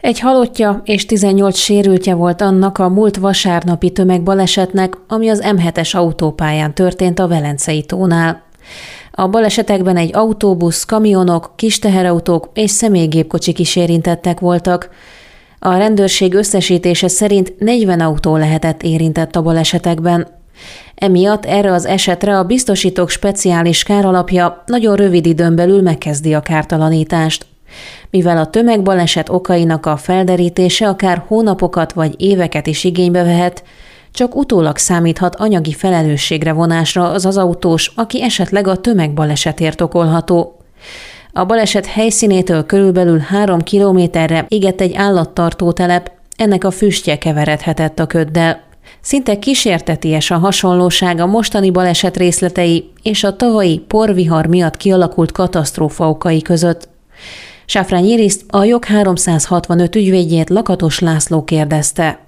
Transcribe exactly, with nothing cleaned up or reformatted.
Egy halottja és tizennyolc sérültje volt annak a múlt vasárnapi tömegbalesetnek, ami az em hetes autópályán történt a Velencei tónál. A balesetekben egy autóbusz, kamionok, kis teherautók és személygépkocsik is érintettek voltak. A rendőrség összesítése szerint negyven autó lehetett érintett a balesetekben. Emiatt erre az esetre a biztosítók speciális káralapja nagyon rövid időn belül megkezdi a kártalanítást. Mivel a tömegbaleset okainak a felderítése akár hónapokat vagy éveket is igénybe vehet, csak utólag számíthat anyagi felelősségre vonásra az az autós, aki esetleg a tömegbalesetért okolható. A baleset helyszínétől körülbelül három kilométerre égett egy állattartótelep, ennek a füstje keveredhetett a köddel. Szinte kísérteties a hasonlóság a mostani baleset részletei és a tavalyi porvihar miatt kialakult katasztrófa okai között. Safrán Iriszt, a jog háromszázhatvanöt ügyvédjét, Lakatos László kérdezte.